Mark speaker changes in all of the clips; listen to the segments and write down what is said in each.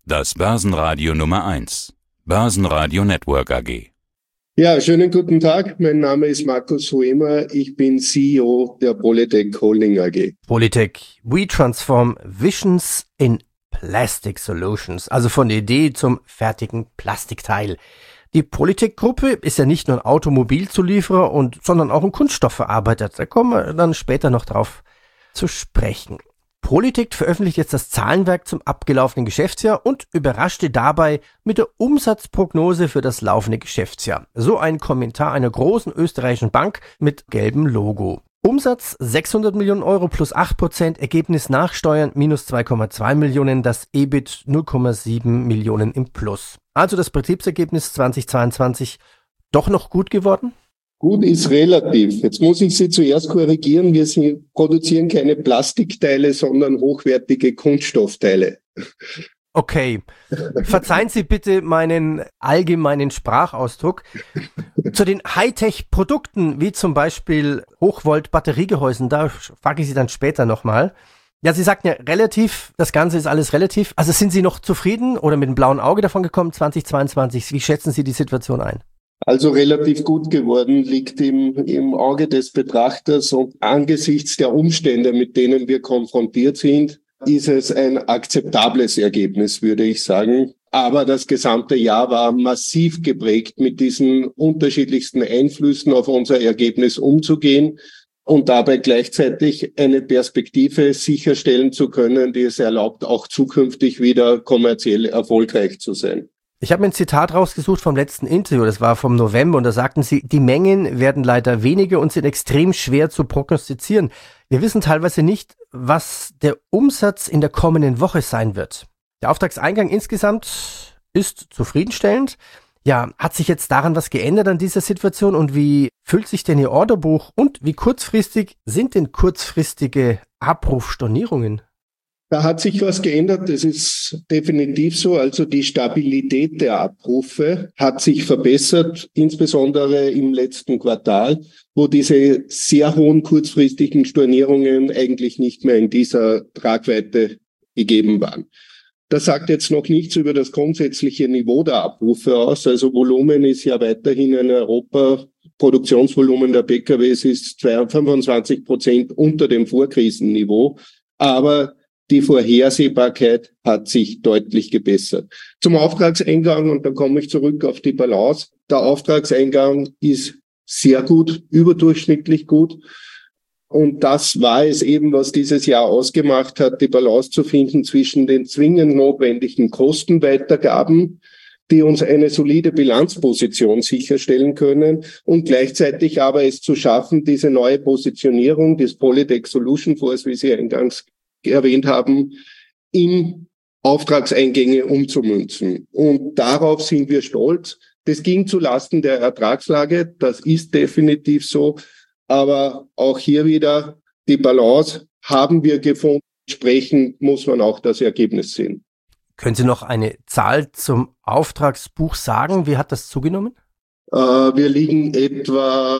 Speaker 1: Das Börsenradio Nummer 1. Börsenradio Network AG.
Speaker 2: Ja, schönen guten Tag. Mein Name ist Markus Huemer. Ich bin CEO der Polytec Holding AG.
Speaker 3: Polytec, we transform visions in plastic solutions. Also von der Idee zum fertigen Plastikteil. Die Polytec-Gruppe ist ja nicht nur ein Automobilzulieferer, sondern auch ein Kunststoffverarbeiter. Da kommen wir dann später noch drauf zu sprechen. Polytec veröffentlicht jetzt das Zahlenwerk zum abgelaufenen Geschäftsjahr und überraschte dabei mit der Umsatzprognose für das laufende Geschäftsjahr. So ein Kommentar einer großen österreichischen Bank mit gelbem Logo. Umsatz 600 Millionen Euro plus 8%, Ergebnis nach Steuern minus 2,2 Millionen, das EBIT 0,7 Millionen im Plus. Also das Betriebsergebnis 2022 doch noch gut geworden?
Speaker 2: Gut ist relativ. Jetzt muss ich Sie zuerst korrigieren. Wir produzieren keine Plastikteile, sondern hochwertige Kunststoffteile.
Speaker 3: Okay. Verzeihen Sie bitte meinen allgemeinen Sprachausdruck. Zu den Hightech-Produkten, wie zum Beispiel Hochvolt-Batteriegehäusen, da frage ich Sie dann später nochmal. Ja, Sie sagten ja relativ, das Ganze ist alles relativ. Also sind Sie noch zufrieden oder mit einem blauen Auge davon gekommen 2022? Wie schätzen Sie die Situation ein?
Speaker 2: Also relativ gut geworden, liegt im Auge des Betrachters, und angesichts der Umstände, mit denen wir konfrontiert sind, ist es ein akzeptables Ergebnis, würde ich sagen. Aber das gesamte Jahr war massiv geprägt, mit diesen unterschiedlichsten Einflüssen auf unser Ergebnis umzugehen und dabei gleichzeitig eine Perspektive sicherstellen zu können, die es erlaubt, auch zukünftig wieder kommerziell erfolgreich zu sein.
Speaker 3: Ich habe mir ein Zitat rausgesucht vom letzten Interview, das war vom November, und da sagten Sie, die Mengen werden leider weniger und sind extrem schwer zu prognostizieren. Wir wissen teilweise nicht, was der Umsatz in der kommenden Woche sein wird. Der Auftragseingang insgesamt ist zufriedenstellend. Ja, hat sich jetzt daran was geändert an dieser Situation und wie füllt sich denn Ihr Orderbuch und wie kurzfristig sind denn kurzfristige Abrufstornierungen?
Speaker 2: Da hat sich was geändert, das ist definitiv so. Also die Stabilität der Abrufe hat sich verbessert, insbesondere im letzten Quartal, wo diese sehr hohen kurzfristigen Stornierungen eigentlich nicht mehr in dieser Tragweite gegeben waren. Das sagt jetzt noch nichts über das grundsätzliche Niveau der Abrufe aus. Also Volumen ist ja weiterhin in Europa, Produktionsvolumen der PKWs ist 25% unter dem Vorkrisenniveau, aber die Vorhersehbarkeit hat sich deutlich gebessert. Zum Auftragseingang, und dann komme ich zurück auf die Balance. Der Auftragseingang ist sehr gut, überdurchschnittlich gut. Und das war es eben, was dieses Jahr ausgemacht hat, die Balance zu finden zwischen den zwingend notwendigen Kostenweitergaben, die uns eine solide Bilanzposition sicherstellen können, und gleichzeitig aber es zu schaffen, diese neue Positionierung des Polytec Solution Force, wie Sie eingangs erwähnt haben, in Auftragseingänge umzumünzen. Und darauf sind wir stolz. Das ging zulasten der Ertragslage, das ist definitiv so. Aber auch hier wieder die Balance haben wir gefunden. Entsprechend muss man auch das Ergebnis sehen.
Speaker 3: Können Sie noch eine Zahl zum Auftragsbuch sagen? Wie hat das zugenommen?
Speaker 2: Wir liegen etwa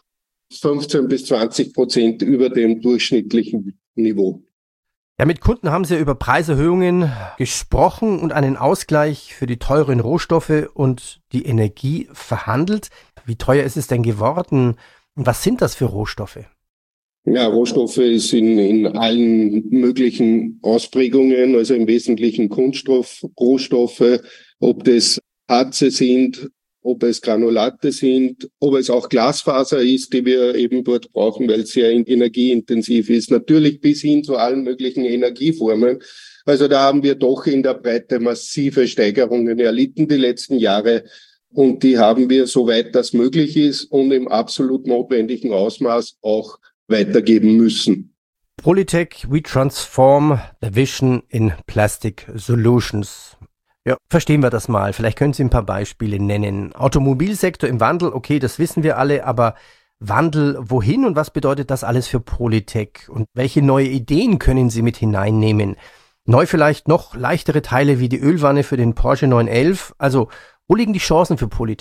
Speaker 2: 15-20% über dem durchschnittlichen Niveau.
Speaker 3: Ja, mit Kunden haben Sie ja über Preiserhöhungen gesprochen und einen Ausgleich für die teuren Rohstoffe und die Energie verhandelt. Wie teuer ist es denn geworden? Und was sind das für Rohstoffe?
Speaker 2: Ja, Rohstoffe ist in allen möglichen Ausprägungen, also im Wesentlichen Kunststoff, Rohstoffe, ob das Harze sind, ob es Granulate sind, ob es auch Glasfaser ist, die wir eben dort brauchen, weil es sehr energieintensiv ist. Natürlich bis hin zu allen möglichen Energieformen. Also da haben wir doch in der Breite massive Steigerungen erlitten die letzten Jahre. Und die haben wir, soweit das möglich ist und im absolut notwendigen Ausmaß, auch weitergeben müssen.
Speaker 3: Polytec, we transform the vision in plastic solutions. Ja, verstehen wir das mal. Vielleicht können Sie ein paar Beispiele nennen. Automobilsektor im Wandel, okay, das wissen wir alle, aber Wandel wohin und was bedeutet das alles für Polytec? Und welche neue Ideen können Sie mit hineinnehmen? Neu vielleicht noch leichtere Teile wie die Ölwanne für den Porsche 911. Also, wo liegen die Chancen für Polytec?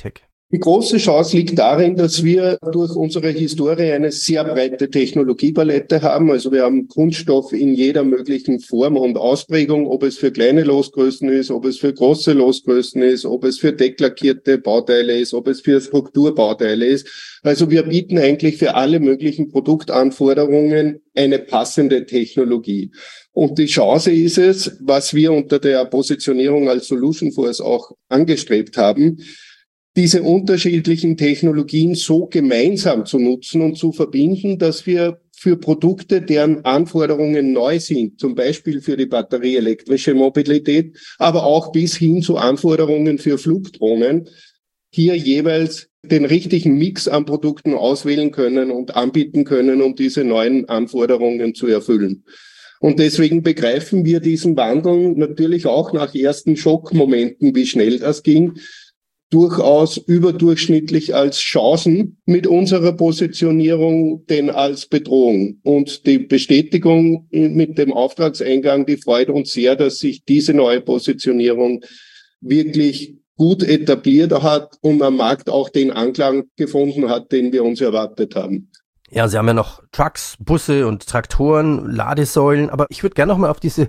Speaker 2: Die große Chance liegt darin, dass wir durch unsere Historie eine sehr breite Technologiepalette haben. Also wir haben Kunststoff in jeder möglichen Form und Ausprägung, ob es für kleine Losgrößen ist, ob es für große Losgrößen ist, ob es für decklackierte Bauteile ist, ob es für Strukturbauteile ist. Also wir bieten eigentlich für alle möglichen Produktanforderungen eine passende Technologie. Und die Chance ist es, was wir unter der Positionierung als Solution Force auch angestrebt haben, diese unterschiedlichen Technologien so gemeinsam zu nutzen und zu verbinden, dass wir für Produkte, deren Anforderungen neu sind, zum Beispiel für die batterieelektrische Mobilität, aber auch bis hin zu Anforderungen für Flugdrohnen, hier jeweils den richtigen Mix an Produkten auswählen können und anbieten können, um diese neuen Anforderungen zu erfüllen. Und deswegen begreifen wir diesen Wandel natürlich auch nach ersten Schockmomenten, wie schnell das ging, durchaus überdurchschnittlich als Chancen mit unserer Positionierung, denn als Bedrohung. Und die Bestätigung mit dem Auftragseingang, die freut uns sehr, dass sich diese neue Positionierung wirklich gut etabliert hat und am Markt auch den Anklang gefunden hat, den wir uns erwartet haben.
Speaker 3: Ja, Sie haben ja noch Trucks, Busse und Traktoren, Ladesäulen, aber ich würde gerne noch mal auf diese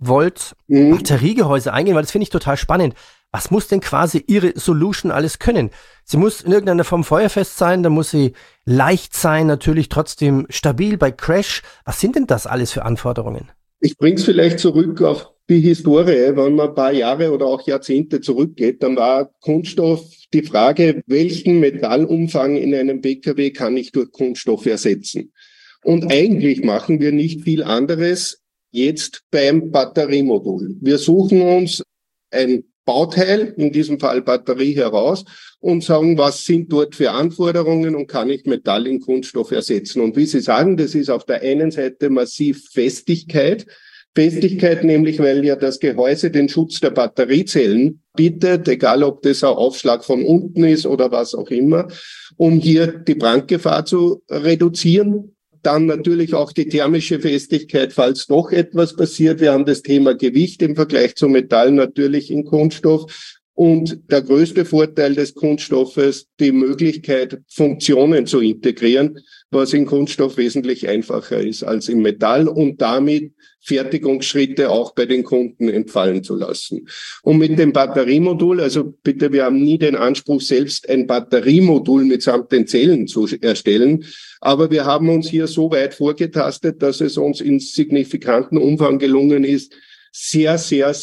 Speaker 3: Hochvolt-Batteriegehäuse eingehen, weil das finde ich total spannend. Was muss denn quasi Ihre Solution alles können? Sie muss in irgendeiner Form feuerfest sein, dann muss sie leicht sein, natürlich trotzdem stabil bei Crash. Was sind denn das alles für Anforderungen?
Speaker 2: Ich bringe es vielleicht zurück auf die Historie. Wenn man ein paar Jahre oder auch Jahrzehnte zurückgeht, dann war Kunststoff die Frage, welchen Metallumfang in einem PKW kann ich durch Kunststoff ersetzen? Und eigentlich machen wir nicht viel anderes jetzt beim Batteriemodul. Wir suchen uns ein Bauteil, in diesem Fall Batterie, heraus und sagen, was sind dort für Anforderungen und kann ich Metall in Kunststoff ersetzen. Und wie Sie sagen, das ist auf der einen Seite massiv Festigkeit. Festigkeit nämlich, weil ja das Gehäuse den Schutz der Batteriezellen bietet, egal ob das ein Aufschlag von unten ist oder was auch immer, um hier die Brandgefahr zu reduzieren. Dann natürlich auch die thermische Festigkeit, falls doch etwas passiert. Wir haben das Thema Gewicht im Vergleich zu Metall natürlich in Kunststoff. Und der größte Vorteil des Kunststoffes, die Möglichkeit, Funktionen zu integrieren, was in Kunststoff wesentlich einfacher ist als im Metall und damit Fertigungsschritte auch bei den Kunden entfallen zu lassen. Und mit dem Batteriemodul, also bitte, wir haben nie den Anspruch, selbst ein Batteriemodul mitsamt den Zellen zu erstellen, aber wir haben uns hier so weit vorgetastet, dass es uns in signifikanten Umfang gelungen ist, sehr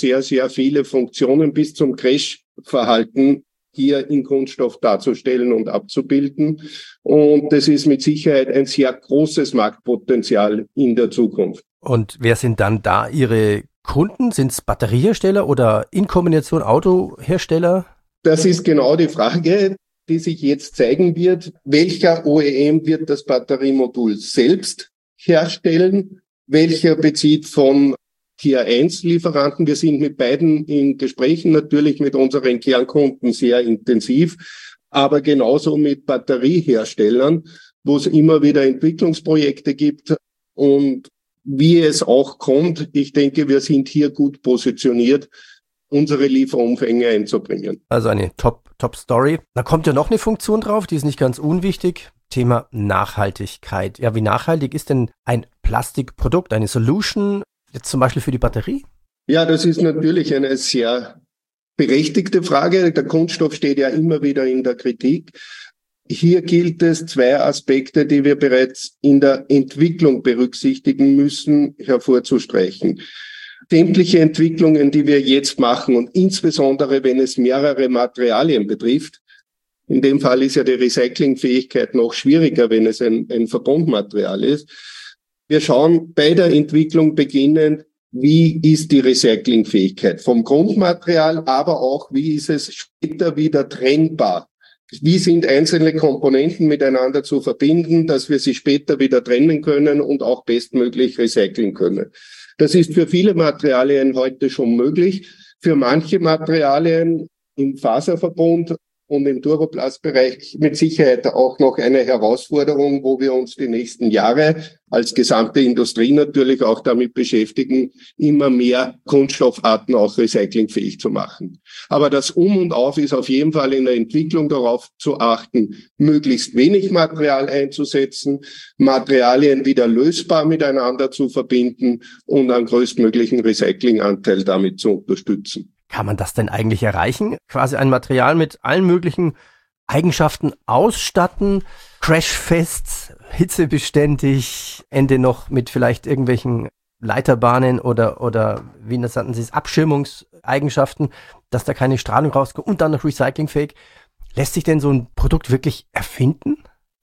Speaker 2: viele Funktionen bis zum Crash-Verhalten hier in Kunststoff darzustellen und abzubilden. Und das ist mit Sicherheit ein sehr großes Marktpotenzial in der Zukunft.
Speaker 3: Und wer sind dann da Ihre Kunden? Sind es Batteriehersteller oder in Kombination Autohersteller?
Speaker 2: Das ist genau die Frage, die sich jetzt zeigen wird. Welcher OEM wird das Batteriemodul selbst herstellen? Welcher bezieht von Tier-1-Lieferanten? Wir sind mit beiden in Gesprächen, natürlich mit unseren Kernkunden sehr intensiv, aber genauso mit Batterieherstellern, wo es immer wieder Entwicklungsprojekte gibt. Und wie es auch kommt, ich denke, wir sind hier gut positioniert, unsere Lieferumfänge einzubringen.
Speaker 3: Also eine Top-Story. Da kommt ja noch eine Funktion drauf, die ist nicht ganz unwichtig. Thema Nachhaltigkeit. Ja, wie nachhaltig ist denn ein Plastikprodukt, eine Solution, jetzt zum Beispiel für die Batterie?
Speaker 2: Ja, das ist natürlich eine sehr berechtigte Frage. Der Kunststoff steht ja immer wieder in der Kritik. Hier gilt es, zwei Aspekte, die wir bereits in der Entwicklung berücksichtigen müssen, hervorzustreichen. Sämtliche Entwicklungen, die wir jetzt machen und insbesondere, wenn es mehrere Materialien betrifft, in dem Fall ist ja die Recyclingfähigkeit noch schwieriger, wenn es ein Verbundmaterial ist. Wir schauen bei der Entwicklung beginnend, wie ist die Recyclingfähigkeit vom Grundmaterial, aber auch, wie ist es später wieder trennbar? Wie sind einzelne Komponenten miteinander zu verbinden, dass wir sie später wieder trennen können und auch bestmöglich recyceln können? Das ist für viele Materialien heute schon möglich. Für manche Materialien im Faserverbund und im Duroplast-Bereich mit Sicherheit auch noch eine Herausforderung, wo wir uns die nächsten Jahre als gesamte Industrie natürlich auch damit beschäftigen, immer mehr Kunststoffarten auch recyclingfähig zu machen. Aber das Um und Auf ist auf jeden Fall in der Entwicklung darauf zu achten, möglichst wenig Material einzusetzen, Materialien wieder lösbar miteinander zu verbinden und einen größtmöglichen Recyclinganteil damit zu unterstützen.
Speaker 3: Kann man das denn eigentlich erreichen? Quasi ein Material mit allen möglichen Eigenschaften ausstatten, crashfest, hitzebeständig, Ende noch mit vielleicht irgendwelchen Leiterbahnen oder wie nannten Sie es, Abschirmungseigenschaften, dass da keine Strahlung rauskommt und dann noch recyclingfähig. Lässt sich denn so ein Produkt wirklich erfinden?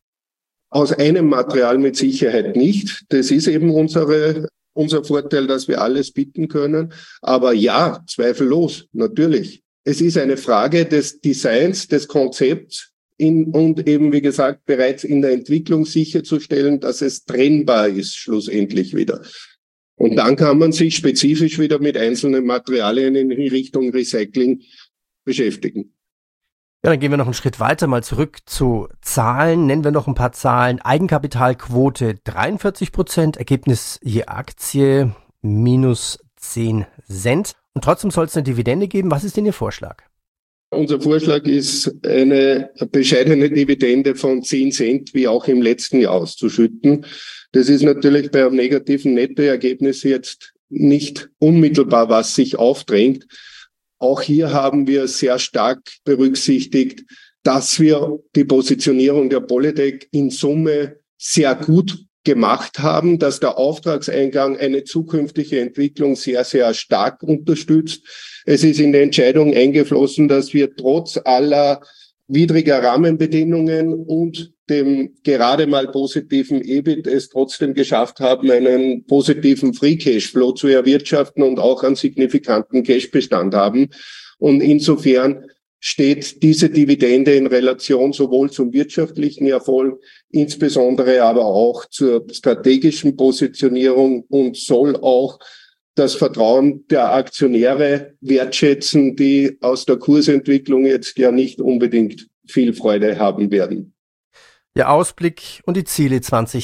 Speaker 2: Aus einem Material mit Sicherheit nicht. Das ist eben unser Vorteil, dass wir alles bieten können. Aber ja, zweifellos, natürlich. Es ist eine Frage des Designs, des Konzepts und eben, wie gesagt, bereits in der Entwicklung sicherzustellen, dass es trennbar ist, schlussendlich wieder. Und dann kann man sich spezifisch wieder mit einzelnen Materialien in Richtung Recycling beschäftigen.
Speaker 3: Ja, dann gehen wir noch einen Schritt weiter, mal zurück zu Zahlen. Nennen wir noch ein paar Zahlen. Eigenkapitalquote 43%, Ergebnis je Aktie minus 10 Cent. Und trotzdem soll es eine Dividende geben. Was ist denn Ihr Vorschlag?
Speaker 2: Unser Vorschlag ist, eine bescheidene Dividende von 10 Cent wie auch im letzten Jahr auszuschütten. Das ist natürlich bei einem negativen Nettoergebnis jetzt nicht unmittelbar, was sich aufdrängt. Auch hier haben wir sehr stark berücksichtigt, dass wir die Positionierung der Polytec in Summe sehr gut gemacht haben, dass der Auftragseingang eine zukünftige Entwicklung sehr, sehr stark unterstützt. Es ist in die Entscheidung eingeflossen, dass wir trotz aller widriger Rahmenbedingungen und dem gerade mal positiven EBIT es trotzdem geschafft haben, einen positiven Free Cashflow zu erwirtschaften und auch einen signifikanten Cashbestand haben. Und insofern steht diese Dividende in Relation sowohl zum wirtschaftlichen Erfolg, insbesondere aber auch zur strategischen Positionierung und soll auch das Vertrauen der Aktionäre wertschätzen, die aus der Kursentwicklung jetzt ja nicht unbedingt viel Freude haben werden.
Speaker 3: Der Ausblick und die Ziele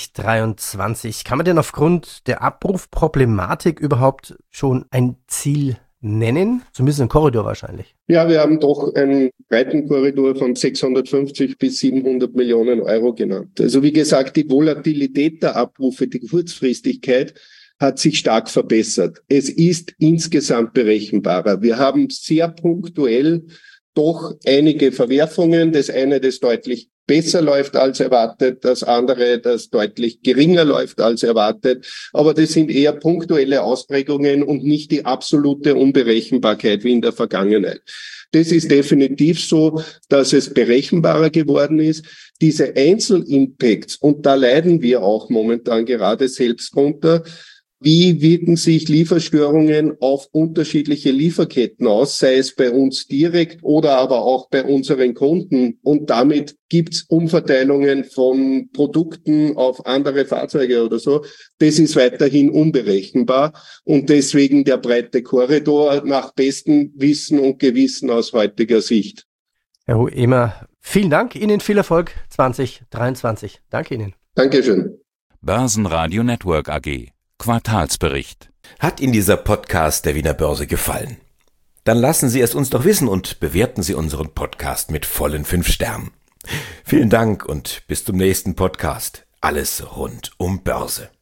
Speaker 3: 2023. Kann man denn aufgrund der Abrufproblematik überhaupt schon ein Ziel nennen? Zumindest ein Korridor wahrscheinlich.
Speaker 2: Ja, wir haben doch einen breiten Korridor von 650 bis 700 Millionen Euro genannt. Also wie gesagt, die Volatilität der Abrufe, die Kurzfristigkeit hat sich stark verbessert. Es ist insgesamt berechenbarer. Wir haben sehr punktuell doch einige Verwerfungen. Das eine, das deutlich besser läuft als erwartet, das andere, das deutlich geringer läuft als erwartet. Aber das sind eher punktuelle Ausprägungen und nicht die absolute Unberechenbarkeit wie in der Vergangenheit. Das ist definitiv so, dass es berechenbarer geworden ist. Diese Einzelimpacts, und da leiden wir auch momentan gerade selbst drunter, wie wirken sich Lieferstörungen auf unterschiedliche Lieferketten aus, sei es bei uns direkt oder aber auch bei unseren Kunden. Und damit gibt's Umverteilungen von Produkten auf andere Fahrzeuge oder so. Das ist weiterhin unberechenbar und deswegen der breite Korridor nach bestem Wissen und Gewissen aus heutiger Sicht.
Speaker 3: Herr Huemer, vielen Dank. Ihnen viel Erfolg 2023. Danke Ihnen.
Speaker 2: Dankeschön.
Speaker 1: Börsenradio Network AG. Quartalsbericht.
Speaker 4: Hat Ihnen dieser Podcast der Wiener Börse gefallen? Dann lassen Sie es uns doch wissen und bewerten Sie unseren Podcast mit vollen 5 Sternen. Vielen Dank und bis zum nächsten Podcast. Alles rund um Börse.